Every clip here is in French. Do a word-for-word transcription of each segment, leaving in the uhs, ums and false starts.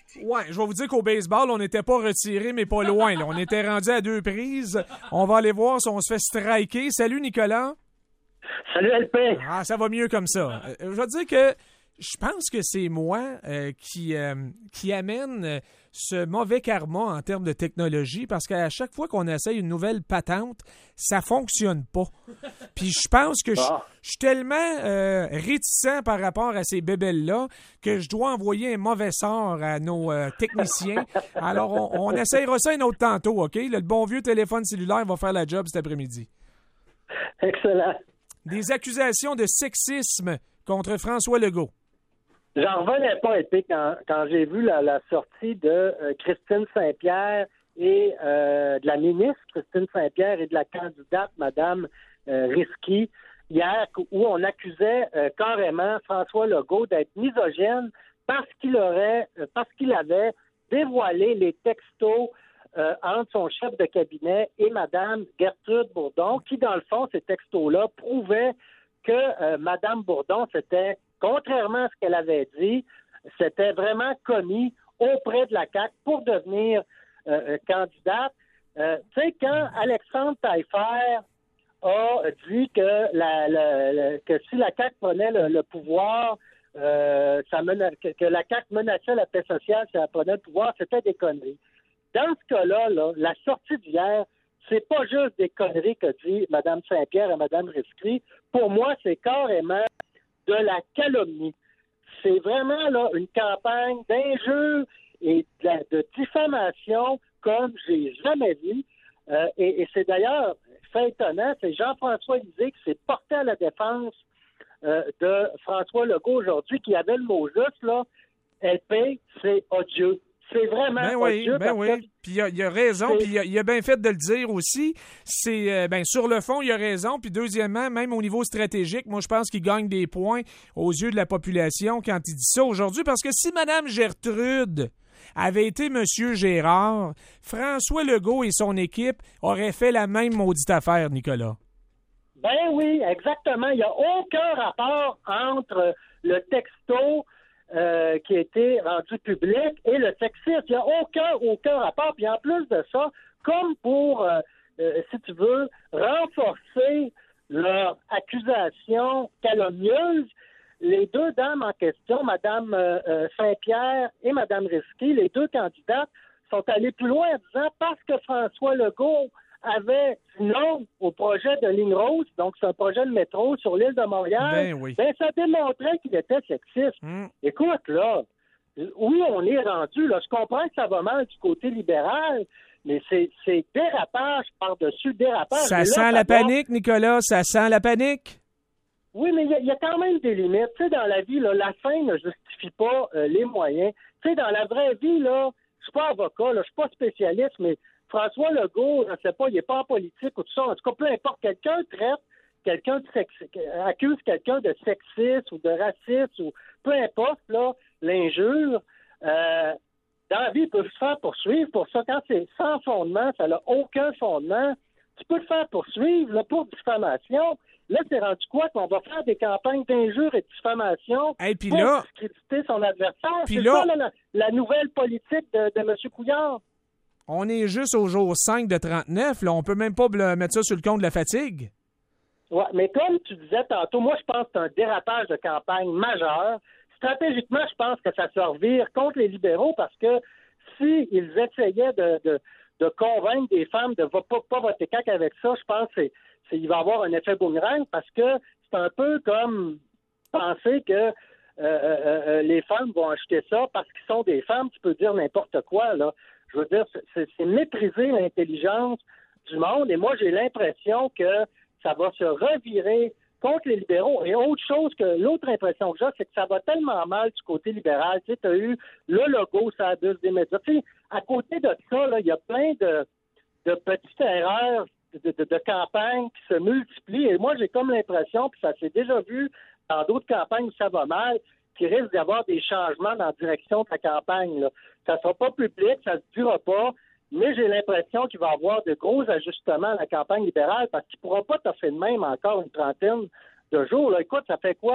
Ouais, je vais vous dire qu'au baseball, on n'était pas retiré, mais pas loin. Là. On était rendu à deux prises. On va aller voir si on se fait striker. Salut, Nicolas. Salut, L P. Ah, ça va mieux comme ça. Euh, je vais te dire que je pense que c'est moi euh, qui, euh, qui amène euh, ce mauvais karma en termes de technologie parce qu'à chaque fois qu'on essaye une nouvelle patente, ça fonctionne pas. Puis je pense que je, Ah. je suis tellement euh, réticent par rapport à ces bébelles-là que je dois envoyer un mauvais sort à nos euh, techniciens. Alors, on, on essayera ça un autre tantôt, OK? Le, le bon vieux téléphone cellulaire va faire la job cet après-midi. Excellent. Des accusations de sexisme contre François Legault. J'en revenais pas, L P, quand, quand j'ai vu la, la sortie de euh, Christine Saint-Pierre et euh, de la ministre Christine Saint-Pierre et de la candidate Mme euh, Risky hier, où on accusait euh, carrément François Legault d'être misogyne parce qu'il aurait, euh, parce qu'il avait dévoilé les textos euh, entre son chef de cabinet et Mme Gertrude Bourdon, qui, dans le fond, ces textos-là prouvaient que euh, Mme Bourdon s'était, contrairement à ce qu'elle avait dit, s'était vraiment commis auprès de la C A Q pour devenir euh, candidate. Euh, tu sais, quand Alexandre Taillefer a dit que, la, la, la, que si la C A Q prenait le, le pouvoir, euh, ça mena, que, que la C A Q menaçait la paix sociale si elle prenait le pouvoir, c'était des conneries. Dans ce cas-là, là, la sortie d'hier, c'est pas juste des conneries que dit Mme Saint-Pierre et Mme Risky. Pour moi, c'est carrément de la calomnie. C'est vraiment là une campagne d'injures et de, la, de diffamation comme j'ai jamais vu. Euh, et, et c'est d'ailleurs fait étonnant, c'est Jean-François Lisée qui s'est porté à la défense euh, de François Legault aujourd'hui, qui avait le mot juste, là, L P, c'est odieux. C'est vraiment ben oui, odieux. Ben oui, puis il a, il a raison, c'est... puis il a, il a bien fait de le dire aussi. C'est euh, ben sur le fond, il a raison, puis deuxièmement, même au niveau stratégique, moi je pense qu'il gagne des points aux yeux de la population quand il dit ça aujourd'hui, parce que si Mme Gertrude avait été M. Gérard, François Legault et son équipe auraient fait la même maudite affaire, Nicolas. Ben oui, exactement. Il n'y a aucun rapport entre le texto Euh, qui a été rendu public et le sexisme. Il n'y a aucun, aucun rapport. Puis en plus de ça, comme pour, euh, euh, si tu veux, renforcer leur accusation calomnieuse, les deux dames en question, Mme euh, Saint-Pierre et Mme Risky, les deux candidates, sont allées plus loin en disant parce que François Legault avait dit non au projet de ligne rose, donc c'est un projet de métro sur l'île de Montréal, ben, oui. ben ça démontrait qu'il était sexiste. Mm. Écoute, là, oui, on est rendu, là, je comprends que ça va mal du côté libéral, mais c'est, c'est dérapage par-dessus dérapage. Ça là, sent ça la doit... panique, Nicolas, ça sent la panique. Oui, mais il y, y a quand même des limites. Tu sais, dans la vie, là, la fin ne justifie pas euh, les moyens. Tu sais, dans la vraie vie, là, je suis pas avocat, là, je suis pas spécialiste, mais François Legault, je ne sais pas, il n'est pas en politique ou tout ça. En tout cas, peu importe, quelqu'un traite, quelqu'un de sexi- accuse quelqu'un de sexiste ou de raciste ou peu importe, là, l'injure. Euh, dans la vie, il peut se faire poursuivre pour ça. Quand c'est sans fondement, ça n'a aucun fondement, tu peux le faire poursuivre là, pour diffamation. Là, c'est rendu quoi? Qu'on va faire des campagnes d'injures et de diffamation hey, puis pour là, discréditer son adversaire. Puis c'est là, ça, là, la, la nouvelle politique de, de M. Couillard. On est juste au jour cinq de trente-neuf. Là. On peut même pas mettre ça sur le compte de la fatigue. Oui, mais comme tu disais tantôt, moi, je pense que c'est un dérapage de campagne majeur. Stratégiquement, je pense que ça se revire contre les libéraux parce que s'ils essayaient de, de, de convaincre des femmes de ne pas, pas voter C A Q avec ça, je pense qu'il va y avoir un effet boomerang parce que c'est un peu comme penser que euh, euh, euh, les femmes vont acheter ça parce qu'ils sont des femmes. Tu peux dire n'importe quoi, là. Je veux dire, c'est, c'est mépriser l'intelligence du monde. Et moi, j'ai l'impression que ça va se revirer contre les libéraux. Et autre chose que l'autre impression que j'ai, c'est que ça va tellement mal du côté libéral. Tu sais, tu as eu le logo, ça abuse des médias. Tu sais, à côté de ça, il y a plein de, de petites erreurs de, de, de campagne qui se multiplient. Et moi, j'ai comme l'impression, puis ça s'est déjà vu dans d'autres campagnes où ça va mal, qu'il risque d'y avoir des changements dans la direction de la campagne, là. Ça ne sera pas public, ça ne se dira pas, mais j'ai l'impression qu'il va y avoir de gros ajustements à la campagne libérale parce qu'il ne pourra pas toffer de même encore une trentaine de jours. Là, écoute, ça fait quoi?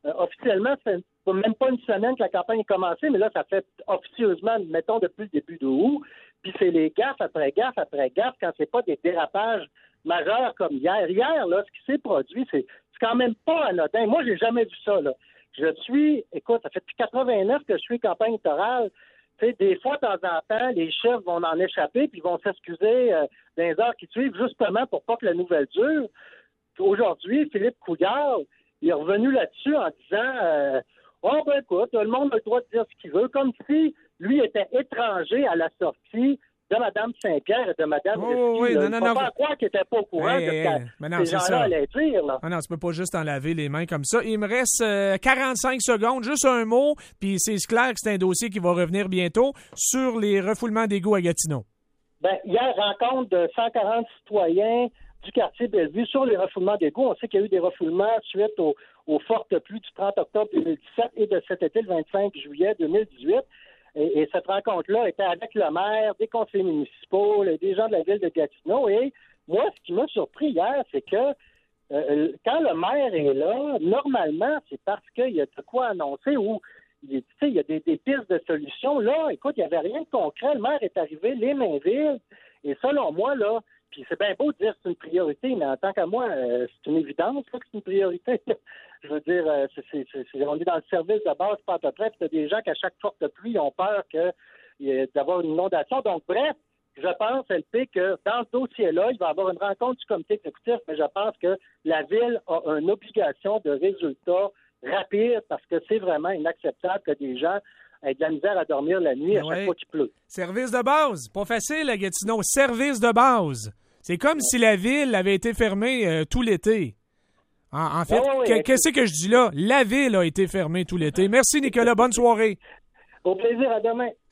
Euh, officiellement, c'est même pas une semaine que la campagne est commencée, mais là, ça fait officieusement, mettons, depuis le début d'août. Puis c'est les gaffes après gaffes après gaffes quand c'est pas des dérapages majeurs comme hier. Hier, là, ce qui s'est produit, c'est, c'est quand même pas anodin. Moi, j'ai jamais vu ça, là. Je suis, écoute, ça fait depuis quatre-vingt-neuf que je suis campagne électorale. Tu sais, des fois, de temps en temps, les chefs vont en échapper puis vont s'excuser euh, dans les heures qui suivent justement pour pas que la nouvelle dure. Aujourd'hui, Philippe Couillard, il est revenu là-dessus en disant euh, oh ben écoute, le monde a le droit de dire ce qu'il veut, comme si lui était étranger à la sortie de Mme Saint-Pierre et de Mme Oh, Risky. oui, Là. non, Il non, faut non. pas croire qu'il n'était pas au courant Hey, de hey, ce hey. que Mais non, ces c'est gens-là ça. allaient dire. Là. Ah non, tu peux pas juste en laver les mains comme ça. Il me reste euh, quarante-cinq secondes, juste un mot, puis c'est clair que c'est un dossier qui va revenir bientôt sur les refoulements d'égouts à Gatineau. Ben, hier, rencontre de cent quarante citoyens du quartier Bellevue sur les refoulements d'égouts. On sait qu'il y a eu des refoulements suite aux, aux fortes pluies du trente octobre deux mille dix-sept et de cet été, le vingt-cinq juillet deux mille dix-huit. Et, et cette rencontre-là était avec le maire, des conseillers municipaux, des gens de la ville de Gatineau. Et moi, ce qui m'a surpris hier, c'est que euh, quand le maire est là, normalement, c'est parce qu'il y a de quoi annoncer ou il, il y a des, des pistes de solutions. Là, écoute, il n'y avait rien de concret. Le maire est arrivé, les mains vides. Et selon moi, là, puis c'est bien beau de dire que c'est une priorité, mais en tant qu'à moi, euh, c'est une évidence là, que c'est une priorité. Je veux dire, euh, c'est, c'est, c'est, on est dans le service de base, pas à peu près, puis il y a des gens qu'à chaque forte pluie, ils ont peur que, euh, d'avoir une inondation. Donc, bref, je pense, L P, que dans ce dossier-là, il va y avoir une rencontre du comité exécutif, mais je pense que la Ville a une obligation de résultat rapide parce que c'est vraiment inacceptable que des gens aient de la misère à dormir la nuit à Ouais. chaque fois qu'il pleut. Service de base. Pas facile à Gatineau. Service de base. C'est comme si la ville avait été fermée euh, tout l'été. En, en fait, Ouais, ouais, ouais. que- qu'est-ce que je dis là? La ville a été fermée tout l'été. Merci, Nicolas. Bonne soirée. Au plaisir, à demain.